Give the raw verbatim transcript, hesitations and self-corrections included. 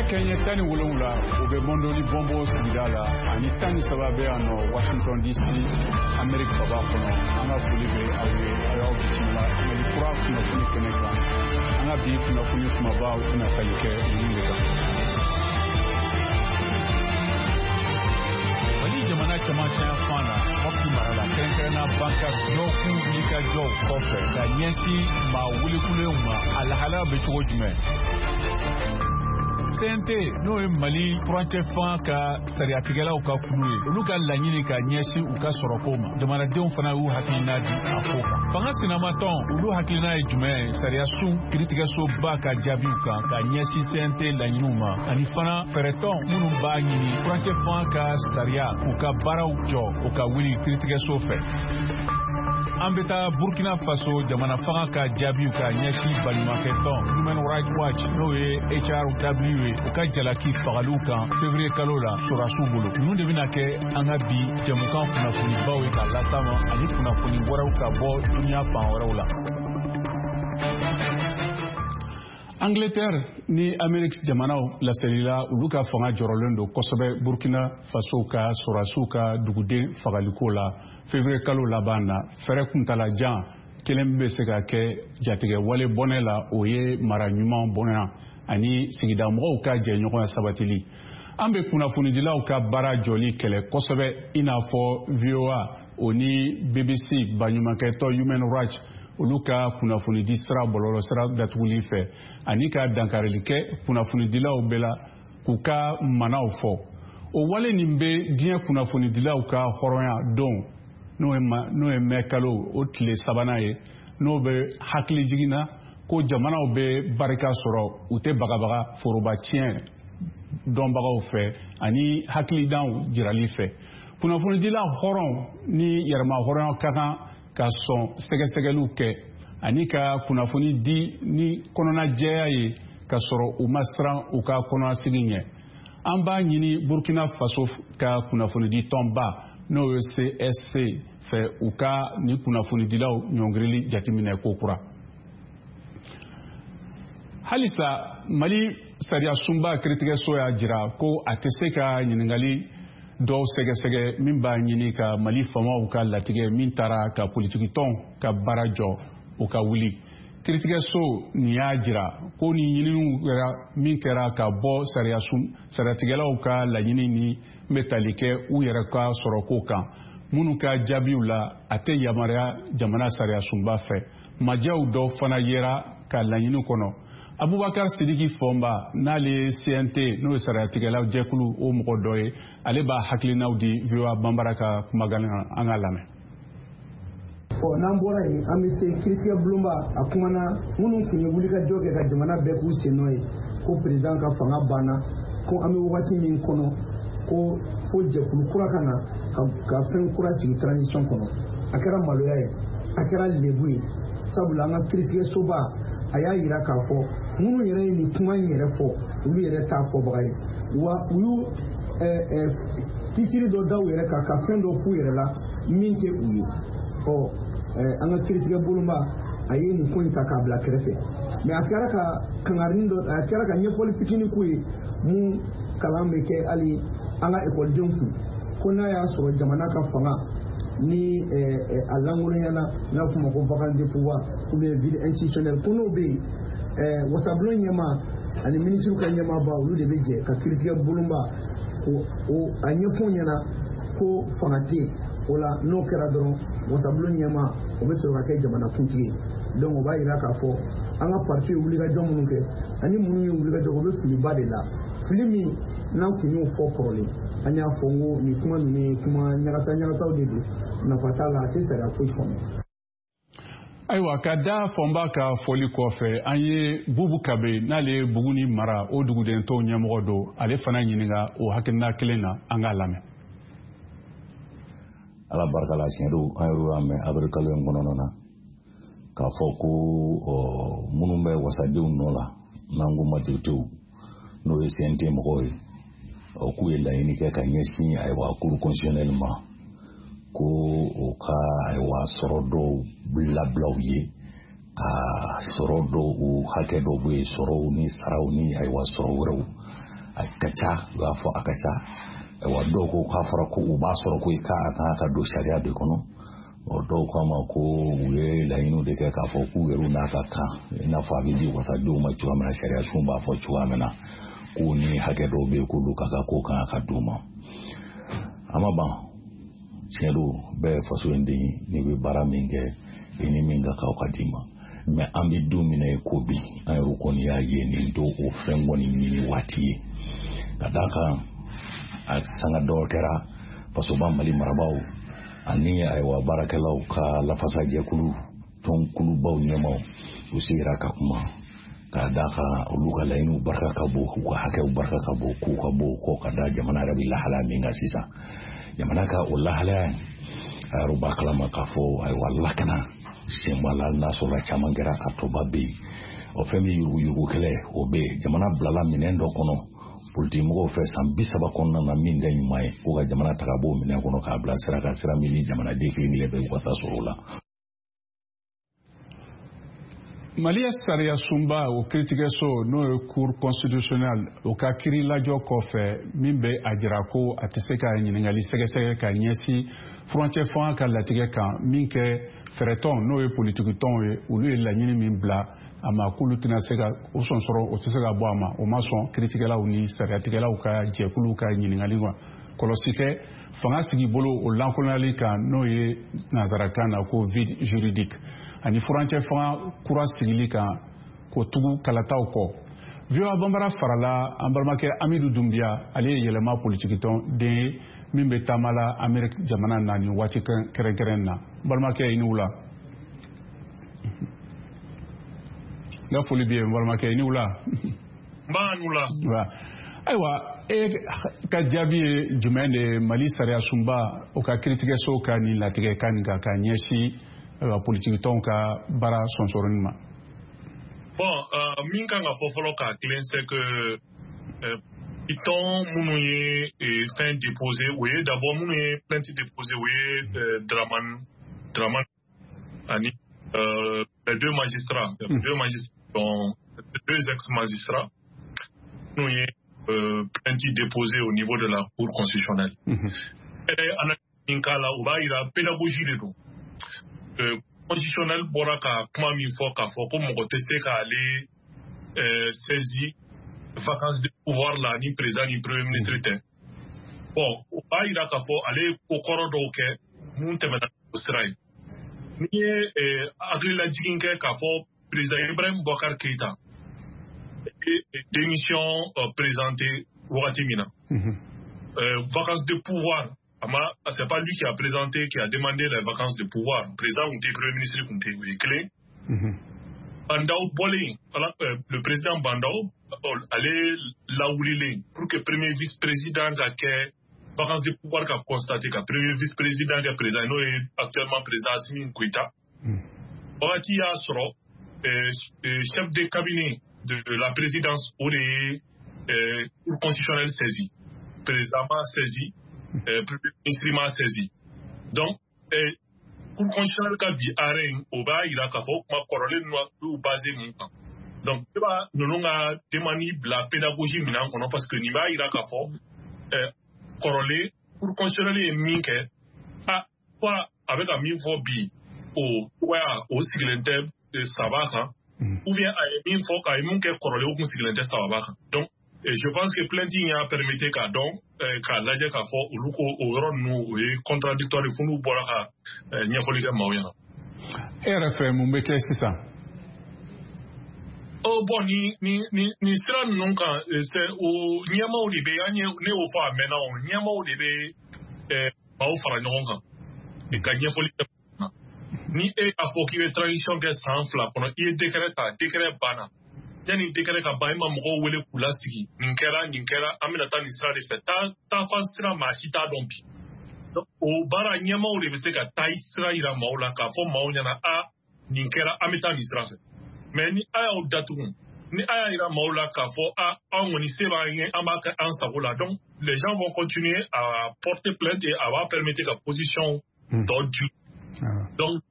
Kenya tani wolonwula o bɛ Mondoli Bombo sigida la ani tan ni saba bɛ yan nɔ Washington D C Amérique faba kɔnɔ an ka foli bɛ aw ye a y'aw bisimila Mali kura kunnafoni kɛnɛ kan an ka bi kunnafoni kumaba tɛna tali kɛ ninnu de kan. Mali jamana camancɛ fan na Mopti mara la kɛrɛnkɛrɛnna banka jɔkun wulikajɔw kɔfɛ ka ɲɛsin maa wulikulenw ma a lahalaya bɛ cogo jumɛn? C N T n'o ye Mali furancɛ fan ka sariyatigɛlaw ka kulu ye olu ka laɲini ka ɲɛsin u ka sɔrɔko ma jamanadenw fana y'u hakilina di a ko kan. Fanga sinamatɔn olu hakilina ye jumɛn sariyasun kiritigɛsoba ka jaabiw kan ka ɲɛsin C N T laɲiniw ma ani fana fɛɛrɛtɔn minnu b'a ɲini furancɛ fan ka sariya u ka baaraw jɔ u ka wuli kiritigɛso fɛ. An bɛ taa Burkina Faso jamana fanga ka jaabiw ka ɲɛsin baɲumankɛtɔn Human Rights Watch n'o ye H R W ye u ka jalaki fagaliw kan février kalo la sɔrɔdasiw bolo. Ninnu de bɛna kɛ an ka bi jɛmukan kunnafonibaw ye ka lasama ani kunnafoni wɛrɛw ka bɔ duniya fan wɛrɛw la. Angleterre ni Amérique jamanaw laselila olu ka fanga jɔrɔlen don kosɛbɛ Burkina Faso ka sɔrɔdasiw ka duguden fagaliko la février kalo laban na fɛrɛ kuntalajan kelen bɛ se ka kɛ jatigɛ wale bɔnɛ la o ye mara ɲuman bonya ani sigida mɔgɔw ka jɛɲɔgɔnya sabatili. An bɛ kunnafonidilaw ka baara jɔli kɛlɛ kosɛbɛ i n'a fɔ V O A o ni B B C baɲumankɛtɔn Human Rights olu ka kunnafonidi sira bɔlɔlɔ sira datuguli fɛ ani ka dankarili kɛ kunnafonidilaw bɛɛ la k'u ka manaw fɔ. O wale nin bɛ diɲɛ kunnafonidilaw ka hɔrɔnya don n'o ye n'o ye mɛ kalo o tile sabanan ye n'o bɛ hakili jiginna ko jamanaw bɛ barika sɔrɔ u tɛ bagabaga foroba tiɲɛ dɔnbagaw fɛ ani hakilidanw jirali fɛ. Kunnafonidila hɔrɔn ni yɛrɛma hɔrɔnya ka kan ka sɔn sɛgɛsɛgɛliw kɛ ani ka kunnafoni di ni kɔnɔna jɛya ye ka sɔrɔ u ma siran u ka kɔnɔnasigi ɲɛ. An b'a ɲini Burkina Faso ka kunnafonidi tɔnba n'o ye C S C fɛ u ka ni kunnafonidilaw ɲɔngirili jateminɛ ko kura. Halisa Mali sariya sunba kiritigɛso y'a jira ko a tɛ se ka ɲininkali dɔw sɛgɛsɛgɛ min b'a ɲini ka Mali famaw ka latigɛ min taara ka politikitɔn ka baara jɔ u ka wuli. Kiritigɛso nin y'a jira ko ni ɲininiw kɛra min kɛra ka bɔ sariyatigɛlaw ka laɲini ni bɛ tali kɛ u yɛrɛ ka sɔrɔko kan minnu ka jaabiw la a tɛ yamaruya jamana sariyasunba fɛ. Majɛw dɔw fana yera ka laɲini kɔnɔ. Abubakar Sidiki Fɔnba n'ale ye C N T n'o ye sariyatigɛlaw jɛkulu o mɔgɔ dɔ ye ale b'a hakilinaw di V O A Banbara ka kumakan an ka lamɛn. N'an bɔra yen an bɛ se kiritigɛ bulonba a kumana minnu tun ye wulikajɔ kɛ ka jamana bɛɛ k'u sen nɔ ye ko président ka fanga banna ko an bɛ wagati min kɔnɔ ko fo jɛkulu kura ka na ka fɛn kura sigi transition kɔnɔ a kɛra maloya ye a kɛra lebu ye sabula an ka kiritigɛsoba a y'a yira k'a fɔ minnu yɛrɛ ye nin kuma in yɛrɛ fɔ olu yɛrɛ t'a fɔbaga ye wa u y'u titiri dɔ da u yɛrɛ kan ka fɛn dɔ f'u yɛrɛ la min tɛ u ye ɔ an ka kiritigɛ bolonba a ye nin ko in ta k'a bila kɛrɛfɛ mɛ a kɛra ka kangarini dɔ a kɛra ka ɲɛfɔli fitinin k'u ye mun kalan bɛ kɛ hali an ka ekɔlidenw kun ko n'a y'a sɔrɔ jamana ka fanga ni a lankolonyana n'a f'o ma ko vacance de pouvoir ou bien vide institutionnelle ko n'o bɛ yen wasabulon ɲɛma ani minisiriw ka ɲɛmaaba olu de bɛ jɛ ka kiritigɛ bolonba o a ɲɛfɔ ɲɛna ko fanga tɛ yen o la n'o kɛra dɔrɔn wasabulon ɲɛma o bɛ sɔrɔ ka kɛ jamana kuntigi ye donc o b'a jira k'a fɔ an ka parti ye wulikajɔ minnu kɛ ani minnu ye wulikajɔ o bɛ filiba de la fili min n'an kun y'o fɔ kɔrɔlen an y'a fɔ n ko nin kuma ninnu ye kuma ɲagasa ɲagasaw de don nafa t'a la a tɛ sariya foyi faamu. Ayiwa ka da Fɔnba ka fɔli kɔfɛ an ye Bubu Kabe n'ale ye Buguni mara o dugudentɔw ɲɛmɔgɔ don ale fana ɲininka o hakilina kelen na an k'a lamɛn. Ala barika la tiɲɛ don an y'o lamɛn avril kalo in kɔnɔna na k'a fɔ ko minnu bɛ wasadenw nɔ la n'an ko majoritew n'o ye C N T mɔgɔw ye o k'u ye laɲini kɛ ka ɲɛsin ayiwa cour constitutionnelle ma ko o ka ayiwa sɔrɔ dɔw labila u ye ka sɔrɔ dɔw hakɛ dɔw bɛ yen sɔrɔw ni saraw ni ayiwa sɔrɔ wɛrɛw akacha wa fo akacha e wa do ko ka fara ko ba soro ko ka aka ka do sharia de kono o do ko ma ko we la inu de ka fo ku eru na ka ka na fa bi ji wasa do ma tuwa na sharia sun ba fo tuwa na ko ni hage do be ko do ka ka ko ka ka do ma ama ba chero be fo so ndi ni be bara minge ini minga ka kadima me ambi do mina ko bi ay ru ko ni ya ye ni do o fengo ni ni wati kadaka sanga dorkera pasoba mali marabau ani aywa barakallahu ka lafasa je kulu ton kulu baw nyama usira ka kuma kadaka uluka lainu baraka ka bo ko haka baraka ka bo ko ka bo ko kada jamana rabi lahala minga sisa jamana ka ullahala ruba kalama ka fo ay wallakana simbala na so la chamangera atoba be o femi yugu yugu kele obe jamana blala minendo kono ultimo fe sambi saba konna na minga nyumai ko jamana takabo mina kono ka bla sira ka sira mini jamana de ke ni lebe ko sa sorola Malia Saria Sumba o critique so no cour constitutionnel o ka kiri lajo ko fe mimbe ajirako ateseka nyingali sege sege ka nyesi frontière fond ka latige kan minke freton no e politique ton e ulu e la nyini min bla ama kulu tina sega o son soro o tsega bo ama o mason critique la uni saria tige la o ka je kulu ka nyingali wa kolosike fanga sigi bolo o lankolali kan no e nazaraka na ko vide juridique ani frontière fanga kura sigili kan ko tugu kalataw ko vio abambara farala ambarmake Amidou Doumbia ale yelema politique ton de mimbe tamala Amerique jamana nani wati keren keren na barmake inula la folie bien barmake inula manula wa aywa e ka jabi jumende Mali Saria Sumba o ka critique so ka ni latige kan ga ka nyesi la politique ton ka bara sonsorinma. Bon, euh, minka nga fofolo ka clean c'est que euh, iton mounouye et fin déposé, oui, d'abord mounouye plainte déposé, oui, euh, Draman, Draman, Ani, euh, les deux magistrats, les mm. deux magistrats, donc, les deux ex-magistrats, mounouye euh, plainte déposé au niveau de la Cour constitutionnelle. Mm-hmm. Et Ana minka la ouba il a pédagogie les deux. Euh, constitutionnel boraka kuma min fo ka fo ko mogo te se ka ale euh, saisi vacances de pouvoir la ni président ni premier ministre te bon o ba ira ka fo ale ko koro do ke mun te mena Israël ni euh, agri la jiginke ka fo président Ibrahim Boubacar Keïta et, et démission euh, présentée wakati mina mm-hmm. euh, vacances de pouvoir Ama, c'est pas lui qui a présenté, qui a demandé les vacances de pouvoir. Le président ou le premier ministre ou le clé. Bandao Bolé, le président Bandao, allait là où il est, pour que le premier vice-président ait vacances de pouvoir qu'a constaté, que le premier vice-président est présent, nous est actuellement président Assimi Goïta. Orati a soro, chef de cabinet de la présidence ou les cours constitutionnels saisis, présentement saisi. Euh, instrument saisi. Donc, euh, pour constitutionnel kabi arène au bas, il a qu'à faire ma corolle noire ou basé mon temps. Donc, nous avons demandé la pédagogie maintenant parce que Niba il a qu'à faire corolle pour constitutionnel et minke à quoi avec un mille bi au ouais au siglente de Sabaka ou bien à une fois qu'à une minke corolle au siglente Sabaka. Donc et je pense que plein d'igna permettait qu'à donc qu'à l'âge qu'à fort ou l'ouko au rond nous et contradictoire de fou nous boira à n'y a pas de moyen. R F M mais qu'est-ce que c'est ça? Oh bon ni ni ni ni sera non quand c'est au n'y a pas au libé n'y a né au fa maintenant n'y a pas au libé euh pas au fa non quand et quand n'y a pas ni et à fort qui est tradition que sans fla pendant il décret à décret bana. Yani décret ka baima moko wele kula sigi ninkera ninkera amina ta nisra de fait ta ta fasira machita dompi donc o bara nyama o de se ka ta isra ira maula ka fo maunya na a ninkera amita nisra mais ni aya o datum ni aya ira maula ka fo a on ni se ba rien amaka ansabola donc les gens vont continuer à porter plainte et à va permettre la position d'ordre donc